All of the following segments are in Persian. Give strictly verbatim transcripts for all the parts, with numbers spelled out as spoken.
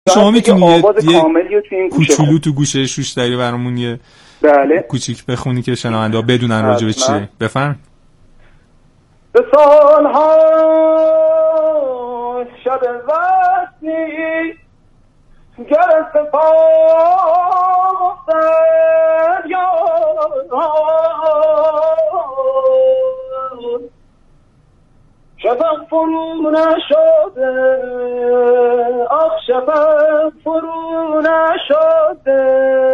شما میتونی یه, یه کوچولو تو گوشه شوشتری برامون یه بله کوچیک بخونی که شنونده ها بدونن راجع به چیه؟ بفرم. به سالها شب وقتی گرست پاستن یا شفق فرو نشده آخ شفق فرو نشده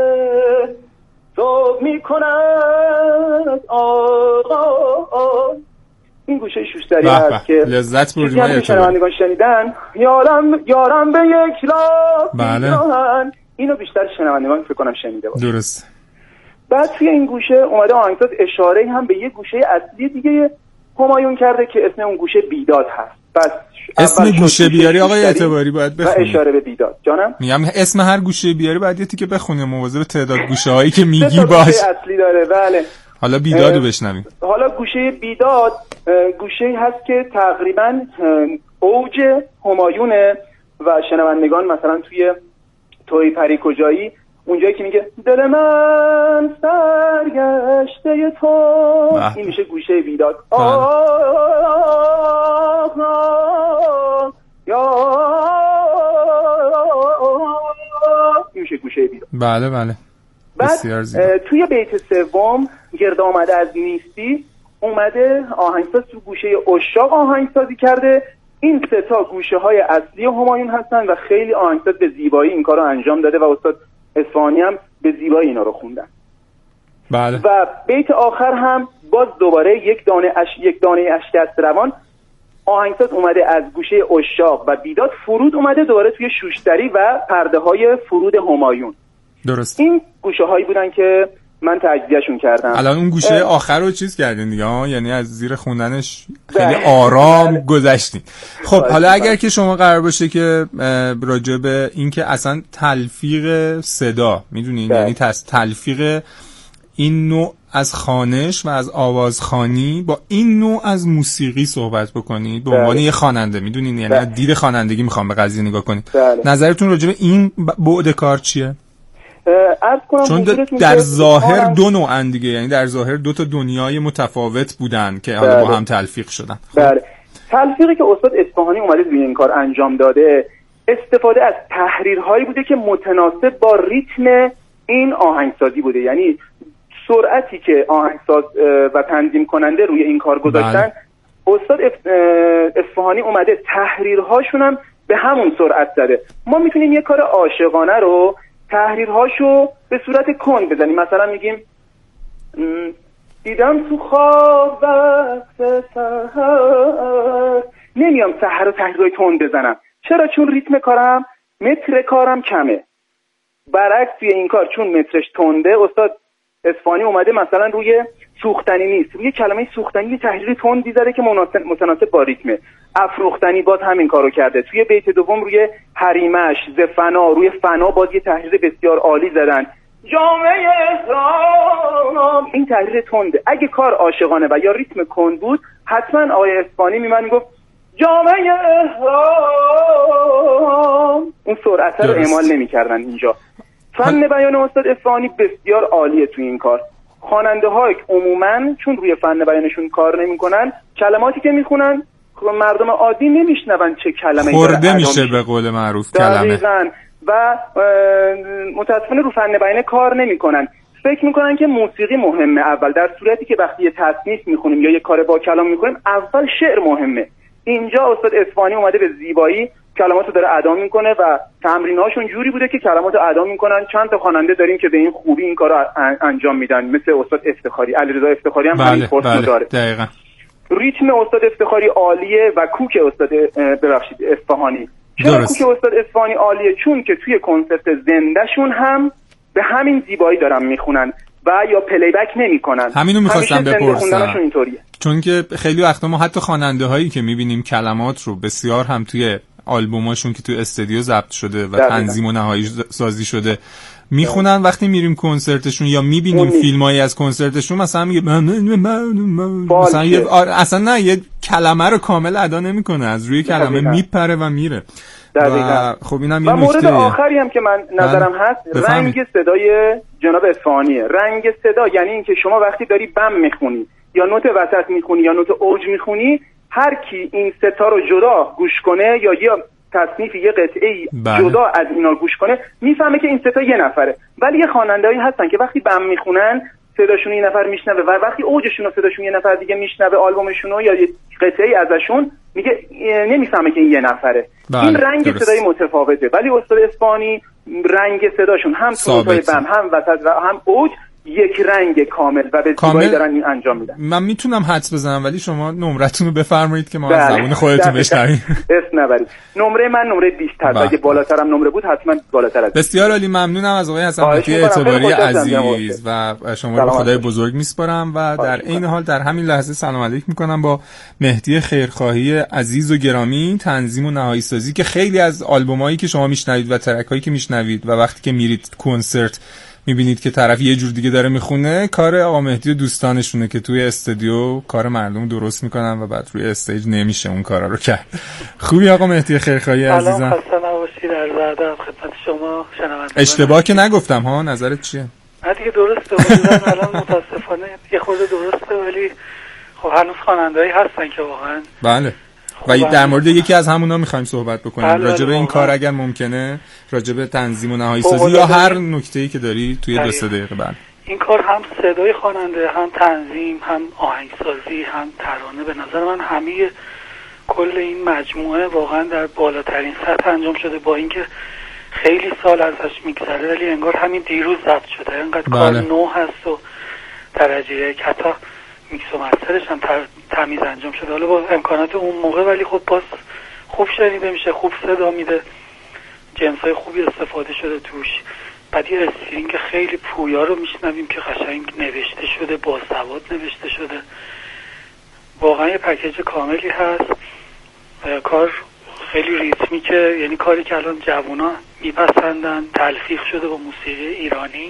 صبح میکند آقا. این گوشه شوشتری هست که لذت بردیم های شنوندگان شنیدن. یارم یارم به یک لاف بله. اینو بیشتر شنوندگان فکر کنم شنیده باشه. درست. بعد توی این گوشه اومده آهنگساز اشاره هم به یه گوشه اصلی دیگه همایون کرده که اسم اون گوشه بیداد هست. بس اسم گوشه بیاری آقای اعتباری باید بخونی. و اشاره به بیداد. جانم میگم اسم هر گوشه بیاری باید یه تیکه بخونی مواظب تعداد گوشه‌هایی که میگی باش. گوشه اصلی داره بله. حالا بیدادو بشنویم. حالا گوشه بیداد گوشه‌ای هست که تقریباً اوج همایونه و شنوندگان مثلا توی توی پری کجایی اونجایی که میگه دل من سرگشته تو، این میشه گوشه بیداد. آه یا این میشه گوشه بیداد. بله بله. بعد توی بیت سوم گرد آمده از نیستی اومده آهنگساز تو گوشه عشاق آهنگسازی کرده. این سه تا گوشه های اصلی همایون هستن و خیلی آهنگساز به زیبایی این کارو انجام داده و استاد اصفهانی هم به زیبایی اینا رو خوندن. بله. و بیت آخر هم باز دوباره یک دانه اش یک دانه اشک از روان آهنگساز اومده از گوشه عشاق و بیداد فرود اومده دوباره توی شوشتری و پرده های فرود همایون. درست. این گوشه هایی بودن که من تجزیه‌شون کردم. الان اون گوشه آخر رو چیز کردین دیگه ها، یعنی از زیر خوندنش خیلی آرام گذشتین. خب حالا اگر که شما قرار باشه که راجع به این که اصلا تلفیق صدا میدونین، یعنی تلفیق این نوع از خوانش و از آوازخوانی با این نوع از موسیقی صحبت بکنید به عنوان یه خواننده، میدونین یعنی از دید خوانندگی میخوام به قضیه نگاه کنید. نظرتون راجع به این بعد کار چیه؟ چون در ظاهر دو نوعن دیگه، یعنی در ظاهر دو تا دنیای متفاوت بودن که حالا با هم تلفیق شدن. بله. تلفیقی که استاد اصفهانی اومده روی این کار انجام داده استفاده از تحریرهایی بوده که متناسب با ریتم این آهنگسازی بوده، یعنی سرعتی که آهنگساز و تنظیم کننده روی این کار گذاشتن استاد اصفهانی اومده تحریرهاشون هم به همون سرعت زده. ما میتونیم یه کار عاشقانه رو تحریرهاشو به صورت کند بزنیم، مثلا میگیم دیدم تو خواب وقت سحر، نمیام سحر رو تحریرهای تند بزنم. چرا؟ چون ریتم کارم متر کارم کمه. برعکس توی این کار چون مترش تنده استاد اصفهانی اومده مثلا روی سوختنی نیست، روی کلمه سوختنی یه تحریر تندی زده که متناسب با ریتمه. افروختنی باز همین کارو کرده. توی بیت دوم روی حریمش ز فنا، روی فنا باز یه تحریر بسیار عالی زدن. جامعه احرام، این تحریر تنده. اگه کار عاشقانه و یا ریتم کند بود حتما آقای اصفهانی میمد میگفت جامعه احرام، اون سرعت رو اعمال نمیکردن. اینجا فن بیان استاد اصفهانی بسیار عالیه توی این کار. خواننده ها عموما چون روی فن بیانشون کار نمیکنن، کلماتی که میخونن مردم عادی نمیشنون چه کلمه‌ای خورده میشه به قول معروف کلمه. و متاسفانه رو فن بیان کار نمیکنن. فکر میکنن که موسیقی مهمه اول، در صورتی که وقتی یه تصنیف میخونیم یا یه کار با کلام میکنیم اول شعر مهمه. اینجا استاد اصفهانی اومده به زیبایی کلماتو داره ادا میکنه و تمریناشون جوری بوده که کلماتو ادا میکنن. چند تا خواننده داریم که به این خوبی این کارو انجام میدن، مثل استاد افتخاری، علیرضا افتخاری هم همین فرصت داره. دقیقاً. ریتم استاد افتخاری عالیه و کوک استاد ببخشید اصفهانی. چرا کوک استاد اصفهانی عالیه؟ چون که توی کنسرت زندهشون هم به همین زیبایی دارن میخونن و یا پلی بک نمیکنن. همینو میخواستم بپرسم، چون که خیلی وقتا ما حتی خواننده هایی که میبینیم کلمات رو بسیار هم توی آلبوماشون که توی استودیو ضبط شده و تنظیم و نهایی سازی شده میخونن، وقتی میریم کنسرتشون یا میبینیم فیلمایی از کنسرتشون مثلا میگه مثلا یه اصلا نه یه کلمه رو کامل ادا نمیکنه، از روی کلمه میپره و میره. و خب اینم یه نکته. و مورد نکته آخری هم که من نظرم هست بفهمید. رنگ صدای جناب اصفهانیه. رنگ صدا یعنی اینکه شما وقتی داری بم میخونی یا نوت وسط میخونی یا نوت اوج میخونی، هر کی این ستا رو جدا گوش کنه یا یا تصنیف یه قطعه جدا از اینا گوش کنه میفهمه که این ستا یه نفره. ولی یه خواننده‌ای هستن که وقتی بم میخونن صداشون یه نفر میشنوه و وقتی اوجشون و صداشون یه نفر دیگه میشنوه آلبومشون یا یه قطعه‌ای ازشون میگه نمیفهمه که این یه نفره. بله. این رنگ درست. صدای متفاوته. ولی استاد اصفهانی رنگ صداشون هم تون‌های بم هم وسط و هم اوج یک رنگ کامل و به زیبایی دارن این انجام میدن. من میتونم حدس بزنم ولی شما نمرتون رو بفرمایید که ما از زبون خودتون بشنویم. اسم نبرید. نمره من نمره بیست تا. اگه بالاترم نمره بود حتما بالاتر از. بسیار عالی، ممنونم از آقای حسن مهدی اعتباری عزیز و شما رو خدای بزرگ میسپارم و در این حال در همین لحظه سلام علیک میکنم با مهدی خیرخواهی عزیز و گرامی، تنظیم و نهایی سازی که خیلی از آلبومایی که شما میشنوید و ترکایی که میشنوید و وقتی که میرید کنسرت میبینید که طرف یه جور دیگه داره میخونه، کار آقا مهدی و دوستانشونه که توی استودیو کار مردم درست میکنن و بعد روی استیج نمیشه اون کارا رو کرد. خوبی آقا مهدی خیرخواهی عزیزم؟ سلام، خسته نباشید. عرض ادب خدمت شما شنوندگان. اشتباه که نگفتم ها، نظرت چیه؟ نه دیگه درسته. بودن الان متاسفانه یه خورده درسته ولی خب هنوز خواننده‌ای هستن که واقعا بله. و در مورد یکی از همونا میخوایم صحبت بکنیم. بله راجع به این کار اگر ممکنه، راجع به تنظیم و نهایی سازی یا هر نکته‌ای که داری توی دو سه دقیقه بعد. این کار هم صدای خواننده، هم تنظیم، هم آهنگسازی، هم ترانه، به نظر من همه کل این مجموعه واقعا در بالاترین سطح انجام شده، با اینکه خیلی سال ازش میگذره ولی انگار همین دیروز ضبط شده. انقدر بله. کار نو هست و درجه یک، حتی میکس و مسترش هم تمیز انجام شده، حالا با امکانات اون موقع، ولی خب باز خوب شنیده میشه، خوب صدا میده، جنسای خوبی استفاده شده توش. بعد یه استرینگ خیلی پویا رو میشنویم که قشنگ نوشته شده، با سواد نوشته شده. واقعا یه پکیج کاملی هست. کار خیلی ریتمیکه، یعنی کاری که الان جوونا میپسندن، تلفیق شده با موسیقی ایرانی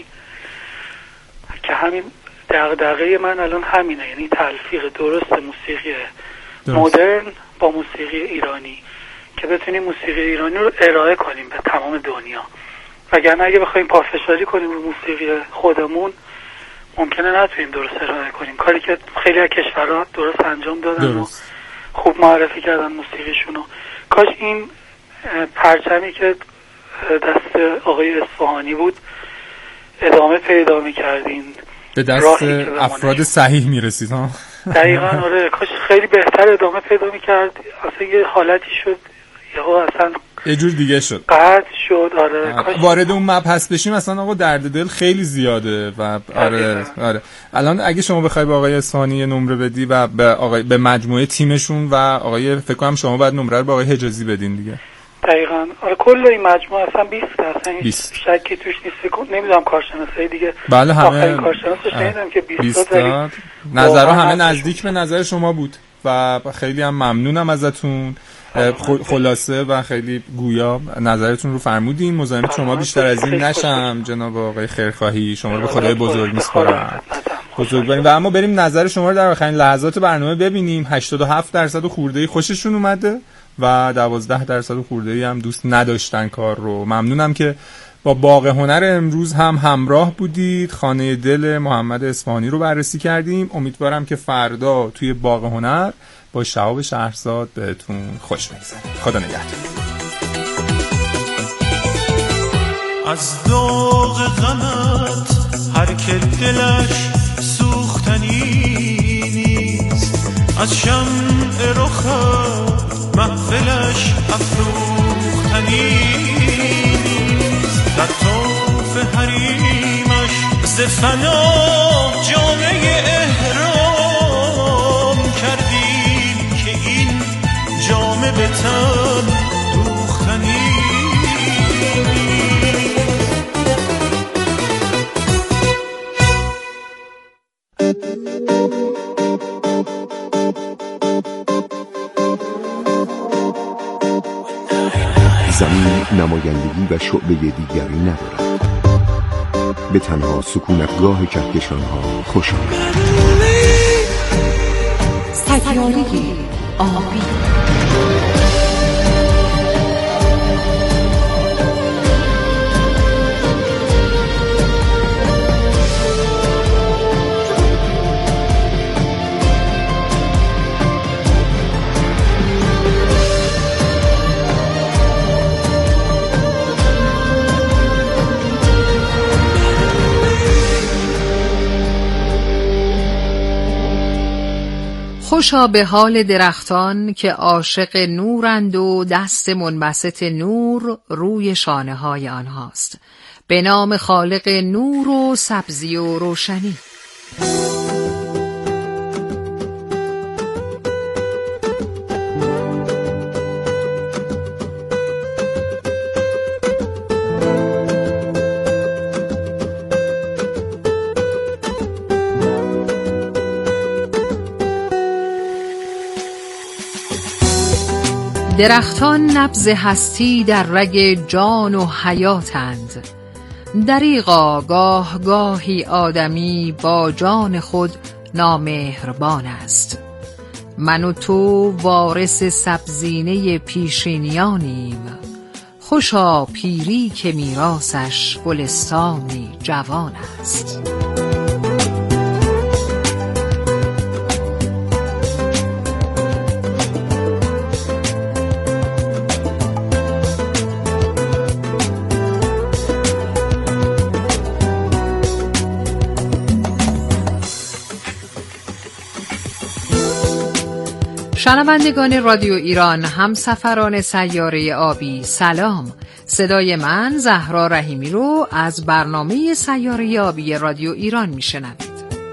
که همین دغدغه من الان همینه، یعنی تلفیق درست موسیقی درست. مدرن با موسیقی ایرانی که بتونیم موسیقی ایرانی رو ارائه کنیم به تمام دنیا. وگرنه اگه بخوایم پافشاری کنیم رو موسیقی خودمون ممکنه نتونیم درست ارائه کنیم، کاری که خیلی از کشورها درست انجام دادن درست. و خوب معرفی کردن موسیقیشونو. کاش این پرچمی که دست آقای اصفهانی بود ادامه پیدا می‌کردین، به دست افراد صحیح میرسید ها. دقیقاً آره، کاش خیلی بهتر ادامه پیدا میکرد. اصلا یه حالتی شد یهو اصلا یه جور دیگه شد، قطع شد. آره کاش وارد اون مبحث بشیم. اصلا آقا درد دل خیلی زیاده و آره آره الان اگه شما بخوای به آقای اصفهانی نمره بدی و به آقای به مجموعه تیمشون و آقای فکر کنم شما باید نمره رو به آقای حجازی بدین دیگه. دقیقاً آره، کل این مجموعه اصلا بیست اصلا هیچ شکی توش نیست. نمیدونم کارشناسای دیگه بله همه کارشناسش شنیدم که بیست تا نظرها همه نزدیک به نظر شما بود و خیلی هم ممنونم ازتون. خلاصه و خیلی گویا نظرتون رو فرمودین. مزاحم شما بیشتر از این نشم جناب آقای خیرخواهی، شما رو به خدای بزرگ میسپارم. بزرگواریم. و اما بریم نظر شما رو در آخرین لحظات برنامه ببینیم. هشتاد و هفت درصد خورده‌ای خوششون اومده و دوازده درصد خورده‌ای هم دوست نداشتن کار رو. ممنونم که با باغ هنر امروز هم همراه بودید. خانه دل محمد اصفهانی رو بررسی کردیم. امیدوارم که فردا توی باغ هنر با شهاب شهرزاد بهتون خوش بگذره. خدا نگهدار. از داغ غمت هر که دلش سوختنی نیست، از شمع رخت محفلش افروختنی نیست، در طوف حریمش ز فنا جامه احرام کردی که این جامه به تن دوختنی. زمین نمایندگی و شعبه دیگری ندارد، به تنها سکونتگاه کهکشان‌ها خوش آمد. سیاره‌ای آبی خوشا به حال درختان که عاشق نورند و دست منبسط نور روی شانه های آنهاست. به نام خالق نور و سبزی و روشنی. درختان نبض هستی در رگ جان و حیاتند. دریغا گاه گاهی آدمی با جان خود نامهربان است. من و تو وارث سبزینه پیشینیانیم. خوشا پیری که میراثش گلستانی جوان است. شنوندگان رادیو ایران، همسفران سیاره آبی، سلام. صدای من زهرا رحیمی رو از برنامه سیاره آبی رادیو ایران میشنوید.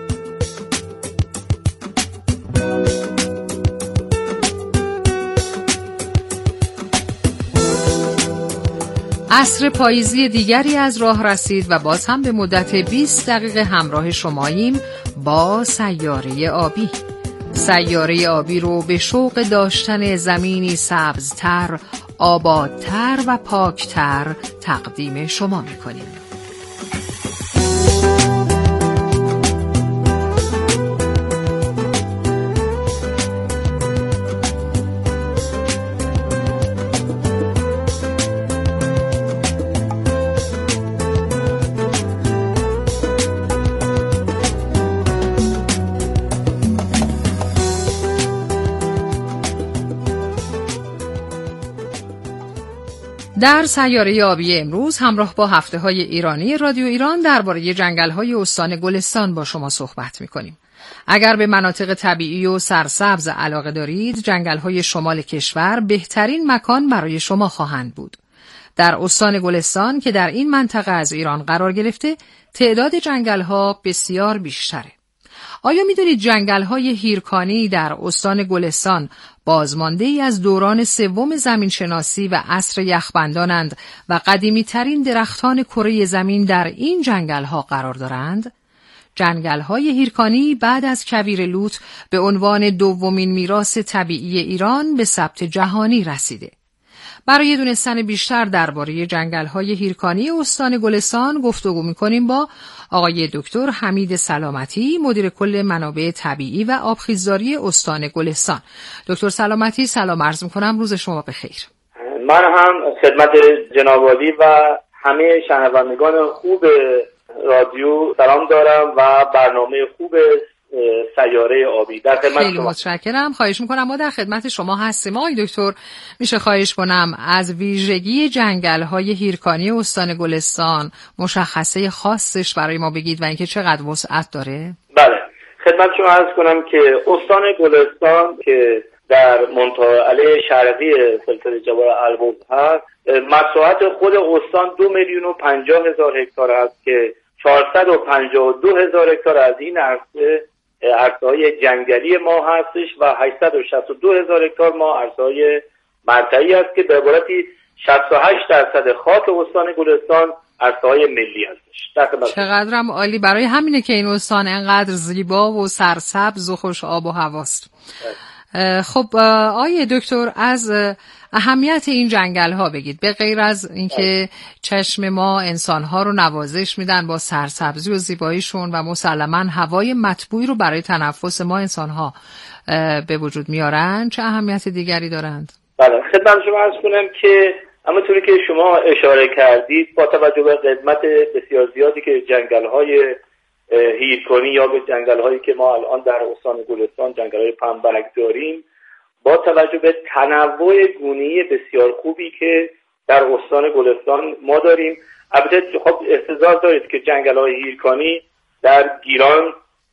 عصر پاییزی دیگری از راه رسید و باز هم به مدت بیست دقیقه همراه شماییم با سیاره آبی. سیاره آبی رو به شوق داشتن زمینی سبزتر، آبادتر و پاکتر تقدیم شما می‌کنیم. در سیاره آبی امروز همراه با هفته های ایرانی رادیو ایران درباره جنگل های استان گلستان با شما صحبت می کنیم. اگر به مناطق طبیعی و سرسبز علاقه دارید، جنگل های شمال کشور بهترین مکان برای شما خواهند بود. در استان گلستان که در این منطقه از ایران قرار گرفته، تعداد جنگل ها بسیار بیشتره. آیا میدونید جنگل‌های هیرکانی در استان گلستان بازمانده‌ای از دوران سوم زمینشناسی و عصر یخبندانند و قدیمی‌ترین درختان کره زمین در این جنگل‌ها قرار دارند؟ جنگل‌های هیرکانی بعد از کویر لوت به عنوان دومین میراث طبیعی ایران به ثبت جهانی رسیده. برای دونستن بیشتر درباره جنگل‌های هیرکانی استان گلستان گفتگو می‌کنیم با آقای دکتر حمید سلامتی، مدیر کل منابع طبیعی و آبخیزداری استان گلستان. دکتر سلامتی، سلام عرض می‌کنم، روز شما بخیر. من هم خدمت جناب عالی و همه شنوندگان خوب رادیو سلام دارم و برنامه خوب سیاره آبی در خدمت خیلی شما. متشکرم. خواهش میکنم، ما در خدمت شما هستیم. آقای دکتر، میشه خواهش کنم از ویژگی جنگل‌های هیرکانی استان گلستان مشخصه خاصش برای ما بگید و اینکه چقدر وسعت داره؟ بله، خدمت شما عرض کنم که استان گلستان که در منطقه شرقی سلسله جبال البرز هست، مساحت خود استان دو میلیون و پنجاه هزار هکتار است که چهارصد و پنجاه و دو هزار هکتار از این عرصه عرصه‌های جنگلی ما هستش و هشتصد و شصت و دو هزار هکتار ما عرصه‌های مرتعی است که به عبارتی شصت و هشت درصد خاک استان گلستان عرصه‌های ملی هستش. چقدرم عالی، برای همینه که این استان انقدر زیبا و سرسبز و خوش آب و هواست. خب آقای دکتر، از اهمیت این جنگل ها بگید. به غیر از اینکه چشم ما انسان ها رو نوازش میدن با سرسبزی و زیباییشون و مسلماً هوای مطبوعی رو برای تنفس ما انسان ها به وجود میارن، چه اهمیت دیگری دارند؟ بله، خدمت شما عرض کنم که همونطوری که شما اشاره کردید، با توجه به قدمت بسیار زیادی که جنگل های هیرکانی یا به جنگل هایی که ما الان در استان گلستان جنگل های پنبرک داریم، با توجه به تنوع گونه‌ای بسیار خوبی که در استان گلستان ما داریم، البته خب احتضار دارید که جنگل های هیرکانی در گیلان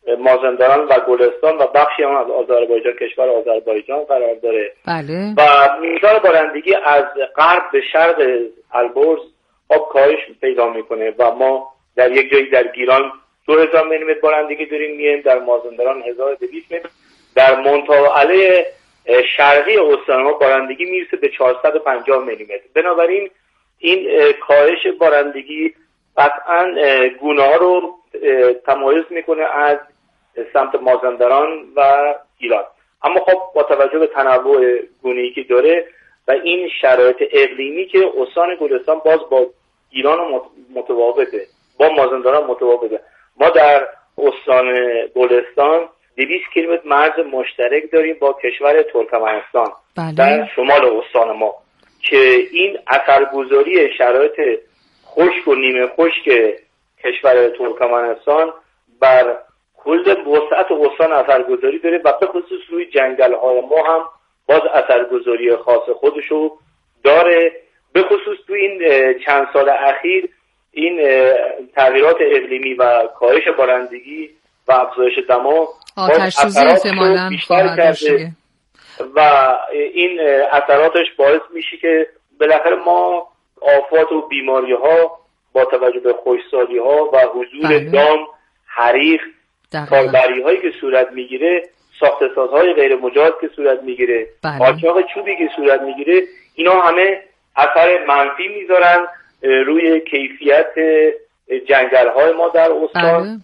مازندران و گلستان و بخشی هم از آذربایجان، کشور آذربایجان قرار داره. بله. و میزان بارندگی از غرب به شرق البرز آب کاهش پیدا میکنه و ما در یک جایی در گیلان دو هزار میلیمتر بارندگی داریم میایم، در مازندران هزار و دویست میلیمتر، در منطقه شرقی استان ما بارندگی میرسه به چهارصد و پنجاه میلیمتر. بنابراین این کاهش بارندگی قطعا گونه ها رو تمایز میکنه از سمت مازندران و گیلان. اما خب با توجه به تنوع گونه‌ای که داره و این شرایط اقلیمی که استان گلستان باز با گیلان متفاوته، با مازندران متفاوته. ما در استان گلستان دویست کیلومتر مرز مشترک داریم با کشور ترکمنستان. بله. در شمال استان ما که این اثرگذاری شرایط خشک و نیمه خشک کشور ترکمنستان بر کل وسعت استان اثرگذاری داره و به خصوص روی جنگل‌های ما هم باز اثرگذاری خاص خودشو داره. به خصوص تو این چند سال اخیر این تغییرات اقلیمی و کاهش بارندگی و افزایش دما آتش سوزی احتمالاً بیشتر کرده و این اثراتش باعث میشه که بالاخره ما آفات و بیماری ها با توجه به خشکسالی ها و حضور بله. دام، حریق، کاربری هایی که صورت میگیره، ساخت سازهای غیر مجاز که صورت میگیره، قاچاق بله. چوبی که صورت میگیره، اینا همه اثر منفی میذارن روی کیفیت جنگل های ما در استان. بله.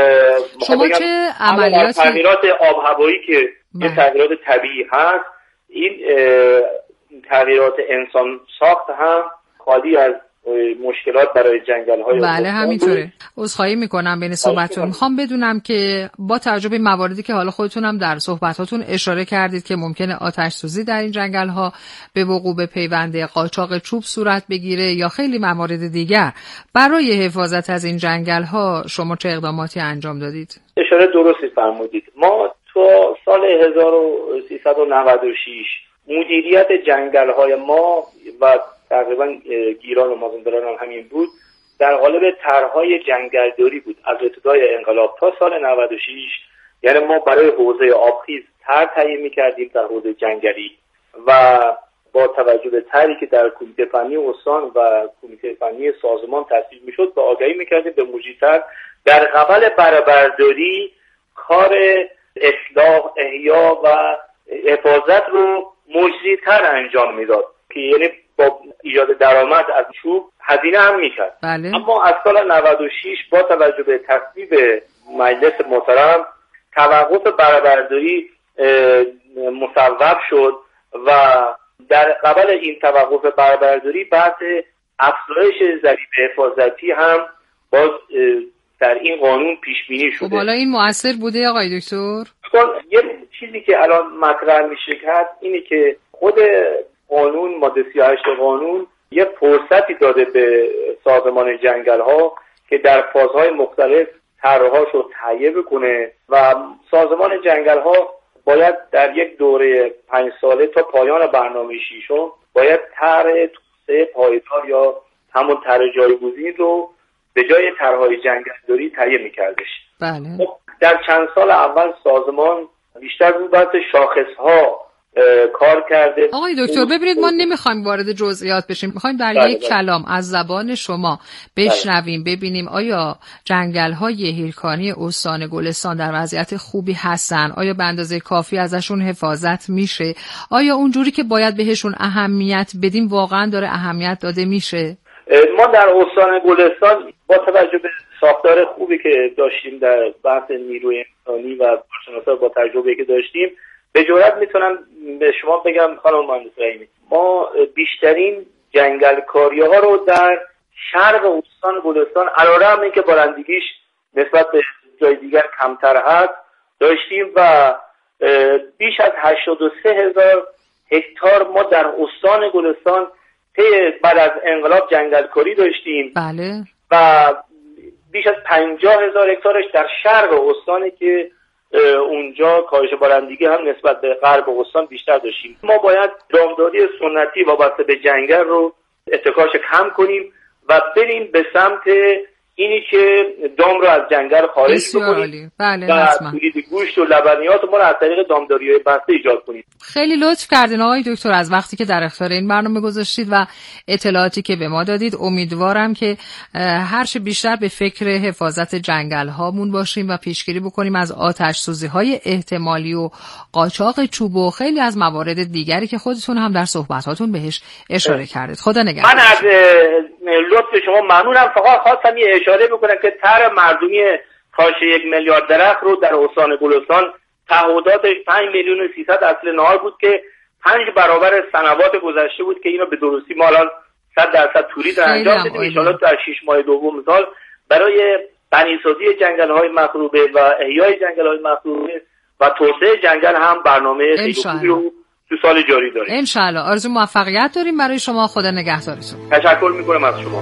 شما چه عملیاتی تغییرات آب هوایی که یه تغییرات طبیعی هست، این تغییرات انسان ساخت هم خالی از مشکلات برای جنگل های بله همینطوره. عذرخواهی میکنم بین صحبتتون. میخوام بدونم که با توجه به مواردی که حالا خودتون هم در صحبتاتون اشاره کردید که ممکنه آتش سوزی در این جنگل ها به وقوع بپیونده، قاچاق چوب صورت بگیره یا خیلی موارد دیگر، برای حفاظت از این جنگل ها شما چه اقداماتی انجام دادید؟ اشاره درستی فرمودید. ما تو سال هزار و سیصد و نود و شش مدیریت جنگل های ما و تقریبا گیلان و مازندران هم همین بود، در قالب طرحهای جنگلداری بود. از ابتدای انقلاب تا سال نود و شش یعنی ما برای حوزه آبخیز طرح تهیه می‌کردیم در حوزه جنگلی و با توجه به طرحی که در کمیته فنی استان و کمیته فنی سازمان تصویب می‌شد با آگهی می‌کردیم به مجری‌تر در قبل بهره‌برداری کار اصلاح، احیا و حفاظت رو مجری‌تر انجام میداد که یعنی با ایجاد درآمد از چوب هزینه هم میکرد. بله. اما از سال نود و شش با توجه به تصویب مجلس محترم توقف بهره‌برداری مصوب شد و در قبل این توقف بهره‌برداری بحث افزایش ضریب حفاظتی هم باز در این قانون پیش بینی شده. خب حالا این مؤثر بوده آقای دکتر؟ یه چیزی که الان مطرح میشه کرد اینه که خود قانون ماده سی و هشت قانون یه فرصتی داده به سازمان جنگل ها که در فازهای مختلف طرحهاش رو تهیه بکنه و سازمان جنگل ها باید در یک دوره پنج ساله تا پایان برنامه ششم باید طرح توسعه پایدار یا همون طرح جایگزین رو به جای طرحهای جنگلداری تهیه میکردش. بله. خب در چند سال اول سازمان بیشتر رو بحث شاخصها کار کرده. آقای دکتر ببینید ما نمیخوایم وارد جزئیات بشیم، میخوایم در بله یک بله. کلام از زبان شما بشنویم بله. ببینیم آیا جنگل‌های هیرکانی استان گلستان در وضعیت خوبی هستن؟ آیا به اندازه کافی ازشون حفاظت میشه؟ آیا اونجوری که باید بهشون اهمیت بدیم واقعا داره اهمیت داده میشه؟ ما در استان گلستان با توجه به ساختار خوبی که داشتیم در بحث نیروی انسانی و کارشناسا با تجربه که داشتیم به جرئت میتونم به شما بگم خانم مهندس رحیمی، ما بیشترین جنگل کاری ها رو در شرق استان گلستان علیرغم اینکه بارندگیش نسبت به جای دیگر کمتر هست داشتیم و بیش از هشتاد و سه هزار هکتار ما در استان گلستان بعد از انقلاب جنگل کاری داشتیم. بله. و بیش از پنجاه هزار هکتارش در شرق استانه که اونجا کاهش بارندگی هم نسبت به غرب استان بیشتر داشتیم. ما باید دامداری سنتی وابسته به جنگل رو اتکاش کم کنیم و بریم به سمت اینی که دام رو از جنگل خارج بکنید بله و تولید گوشت و لبنیات ما رو از طریق دامداری‌های بسته ایجاد کنید. خیلی لطف کردین آقای دکتر از وقتی که در اختیار این برنامه گذاشتید و اطلاعاتی که به ما دادید. امیدوارم که هر چه بیشتر به فکر حفاظت جنگل هامون باشیم و پیشگیری بکنیم از آتش سوزی های احتمالی و قاچاق چوب و خیلی از موارد دیگری که خودتون هم در صحبتاتون بهش اشاره کردید. خدا نگهدار. من از لطف شما ممنونم. فقط خواستم یه اشاره بکنم که طرح مردمی کاش یک میلیارد درخت رو در استان گلستان تعهداتش پنج میلیون و سیصد اصل نهار بود که پنج برابر سنوات گذشته بود که اینو به درستی ما الان صد درصد توریسم انجام بدیم. ان شاءالله در شش ماه دوم سال برای غنیسازی جنگل‌های مخروبه و احیای جنگل‌های مخروبه و توسعه جنگل هم برنامه خیلی خوبی رو تو سال جاری داریم. ان شاء الله. آرزو موفقیت داریم برای شما. خدا نگهدارتون. تشکر می‌کنم از شما.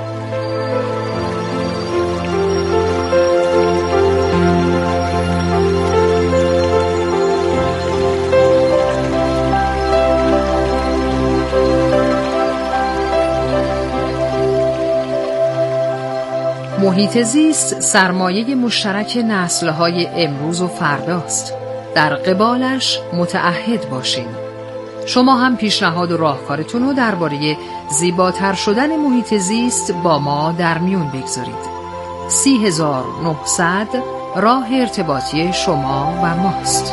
محیط زیست سرمایه مشترک نسل‌های امروز و فرداست. در قبالش متعهد باشین. شما هم پیشنهاد و راهکارتون رو درباره زیباتر شدن محیط زیست با ما در میون بگذارید. سی هزار و نهصد راه ارتباطی شما و ماست.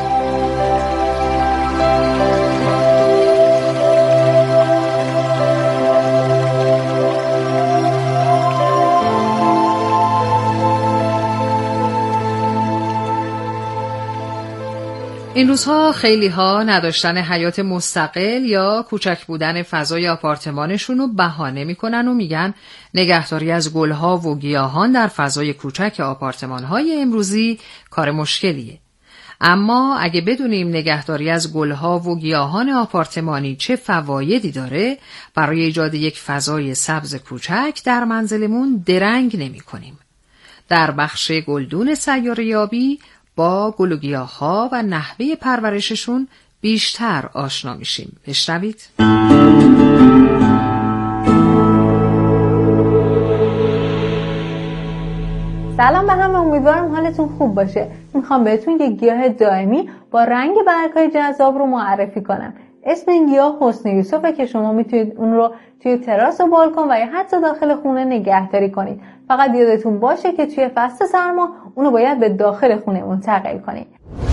این روزها خیلی ها نداشتن حیات مستقل یا کوچک بودن فضای آپارتمانشون رو بهانه میکنن و میگن نگهداری از گلها و گیاهان در فضای کوچک آپارتمان‌های امروزی کار مشکلیه. اما اگه بدونیم نگهداری از گلها و گیاهان آپارتمانی چه فوایدی داره، برای ایجاد یک فضای سبز کوچک در منزلمون درنگ نمی کنیم. در بخش گلدون سیاره یابی با گل و گیاه‌ها و نحوه پرورششون بیشتر آشنا میشیم. بشنوید. سلام به همه، امیدوارم حالتون خوب باشه. میخوام بهتون یک گیاه دائمی با رنگ برگ‌های جذاب رو معرفی کنم. اسم این گیاه حسن یوسفه که شما میتونید اون رو توی تراس و بالکن و یا حتی داخل خونه نگهداری کنید. فقط یادتون باشه که توی فصل سرما اونو باید به داخل خونه منتقل کنید.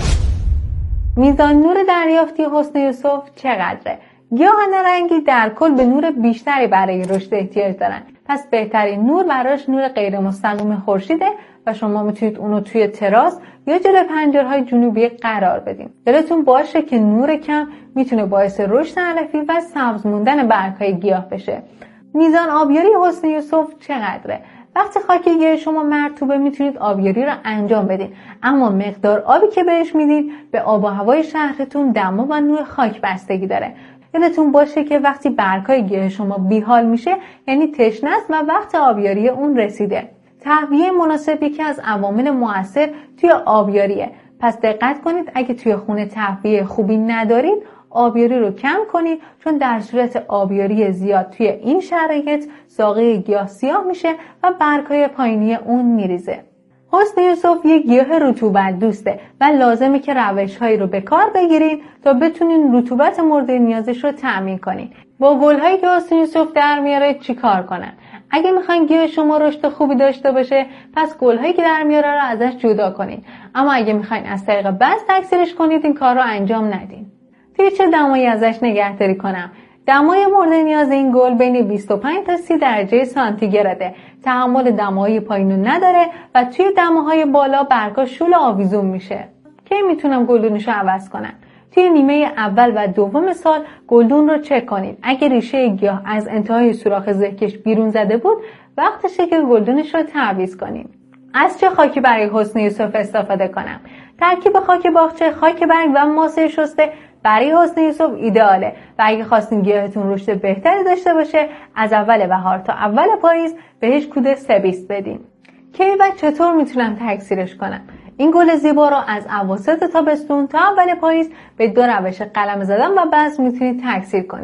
میزان نور دریافتی حسن یوسف چقدره؟ گیاهان رنگی در کل به نور بیشتری برای رشد احتیاج دارن. پس بهترین نور براش نور غیر مستقیم خورشیده و شما میتونید اونو توی تراس یا جلوی پنجرهای جنوبی قرار بدین. دلتون باشه که نور کم میتونه باعث رشد علفی و سبز موندن برگ‌های گیاه بشه. میزان آبیاری حسن یوسف چقدره؟ وقتی خاک گیاه شما مرطوبه میتونید آبیاری رو انجام بدین، اما مقدار آبی که بهش میدین به آب و هوای شهرتون، دما و نوع خاک بستگی داره. یادتون باشه که وقتی برگ‌های گیاه شما بیحال میشه یعنی تشنه است و وقت آبیاری اون رسیده. تهویه مناسب یکی از عوامل مؤثر توی آبیاریه. پس دقت کنید اگه توی خونه تهویه خوبی ندارید آبیاری رو کم کنید، چون در صورت آبیاری زیاد توی این شرایط ساقه گیاه سیاه میشه و برگ‌های پایینی اون میریزه. حسن یوسف یک گیاه رطوبت دوسته و لازمه که روش‌هایی رو به کار بگیرید تا بتونین رطوبت مورد نیازش رو تأمین کنین. با گل‌هایی که حسن یوسف در میاره چیکار کنن؟ اگه میخواین گیاه شما رشد خوبی داشته باشه، پس گل‌هایی که در میاره رو ازش جدا کنین. اما اگه میخواین از طریق بست تکثیرش کنید، این کار رو انجام ندین. توی چه دمایی ازش نگهداری کنم؟ دمای مورد نیاز این گل بین بیست و پنج تا سی درجه سانتیگراده. تحمل دمای پایینو نداره و توی دماهای بالا برگا شول آویزون میشه. کی میتونم گلدونشو عوض کنم؟ توی نیمه اول و دوم سال گلدون رو چک کنید. اگه ریشه گیاه از انتهای سوراخ زهکش بیرون زده بود، وقتشه که گلدونش رو تعویض کنیم. از چه خاکی برای حسن یوسف استفاده کنم؟ ترکیب خاک باغچه، خاک برگ و ماسه شسته برای حسن یوسف ایدئاله و اگه خواستین گیاهتون رشد بهتری داشته باشه، از اول بهار تا اول پاییز بهش کود سه‌بیست بدین. کی و چطور میتونم تکثیرش کنم؟ این گل زیبا رو از اواسط تابستون تا اول پاییز به دو روش قلم زدن و بذر میتونید تکثیر کنید.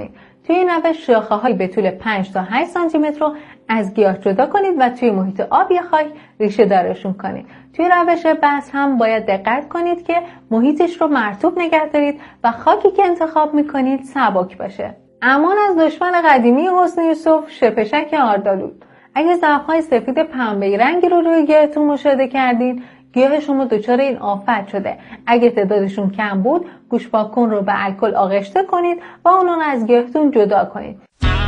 توی این روش شاخه‌های به طول پنج تا هشت سانتی متر رو از گیاه جدا کنید و توی محیط آب یا خاک ریشه دارشون کنید. توی روش بذر هم باید دقت کنید که محیطش رو مرطوب نگه دارید و خاکی که انتخاب میکنید سبک باشه. امان از دشمن قدیمی حسن یوسف، شپشک آردالود. اگه ظرف‌های سفید پنبه‌ای رنگی رو روی گیاهتون مشاهده کردین، گیاه شما دچار این آفت شده. اگه تعدادشون کم بود، گوشت‌پاک‌کن رو به الکل آغشته کنید و اون رو از گیاهتون جدا کنید.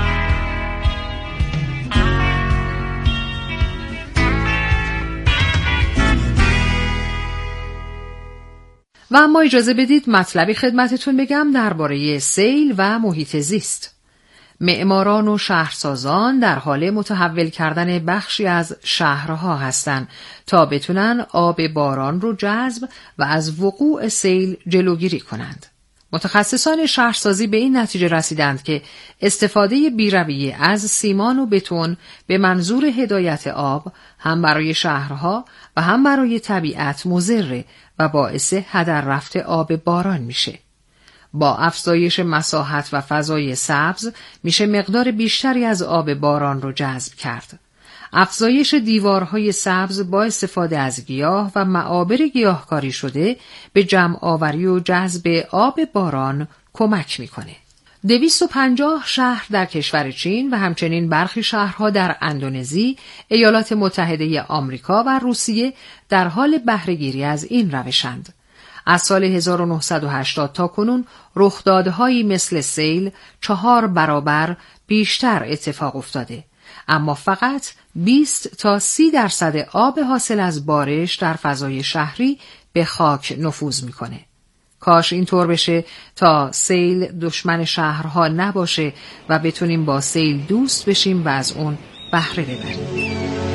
و اما اجازه بدید مطلبی خدمتتون بگم درباره سیل و محیط زیست. معماران و شهرسازان در حال متحول کردن بخشی از شهرها هستند تا بتونن آب باران رو جذب و از وقوع سیل جلوگیری کنند. متخصصان شهرسازی به این نتیجه رسیدند که استفاده بی‌رویه از سیمان و بتون به منظور هدایت آب هم برای شهرها و هم برای طبیعت مضر و باعث هدر رفت آب باران میشه. با افزایش مساحت و فضای سبز میشه مقدار بیشتری از آب باران رو جذب کرد. افزایش دیوارهای سبز با استفاده از گیاه و معابر گیاهکاری شده به جمع آوری و جذب آب باران کمک میکنه. دویست و پنجاه شهر در کشور چین و همچنین برخی شهرها در اندونزی، ایالات متحده آمریکا و روسیه در حال بهره‌گیری از این روشند. از سال هزار و نهصد و هشتاد تا کنون رخدادهایی مثل سیل چهار برابر بیشتر اتفاق افتاده، اما فقط بیست تا سی درصد آب حاصل از بارش در فضای شهری به خاک نفوذ میکنه. کاش اینطور بشه تا سیل دشمن شهرها نباشه و بتونیم با سیل دوست بشیم و از اون بهره ببریم.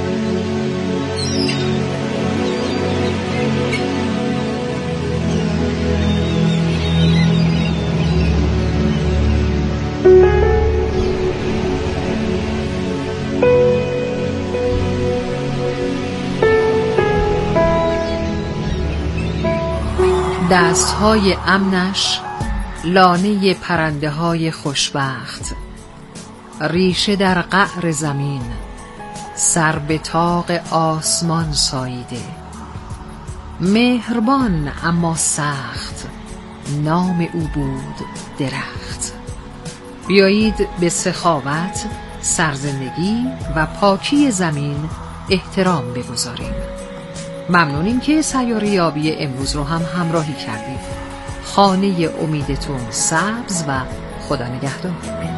دستهای امنش لانه پرنده های خوشبخت، ریشه در قعر زمین، سر به طاق آسمان ساییده، مهربان اما سخت، نام او بود درخت. بیایید به سخاوت، سرزندگی و پاکی زمین احترام بگذاریم. ممنونیم که سیاره آبی امروز رو هم همراهی کردید. خانه امیدتون سبز و خدا نگهدار.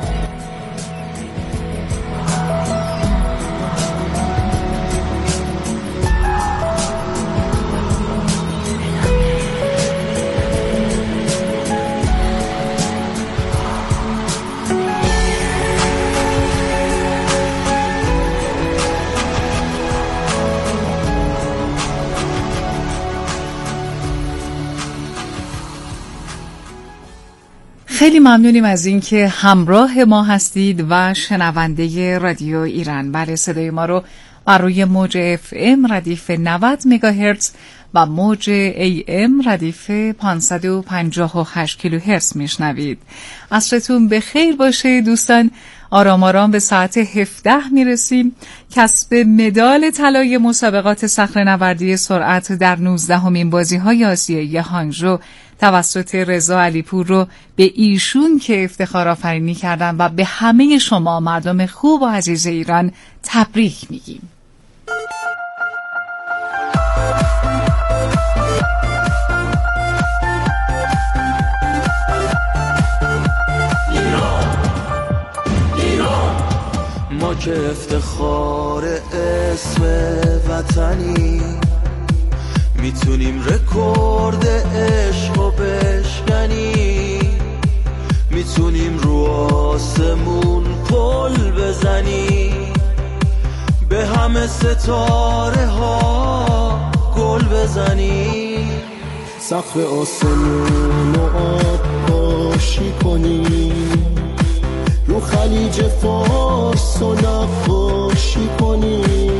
خیلی ممنونیم از اینکه همراه ما هستید و شنونده رادیو ایران. بله، صدای ما رو بر روی موج اف ام ردیف نود مگاهرتز و موج ای ام ردیف پانصد و پنجاه و هشت کیلوهرتز میشنوید. عصرتون بخیر باشه دوستان. آرام آرام به ساعت هفده میرسیم. کسب مدال طلای مسابقات صخره‌نوردی سرعت در نوزدهمین بازی‌های آسیایی هانگژو توسط رضا علیپور رو به ایشون که افتخار آفرینی کردن و به همه شما مردم خوب و عزیز ایران تبریک میگیم. ما که افتخار اسم وطنی میتونیم رکورد عشق و بشکنی، میتونیم رو آسمون پل بزنی، به همه ستاره ها گل بزنی، سقف آسمون رو آب پاشی کنی، رو خلیج فارس و نقاشی کنی،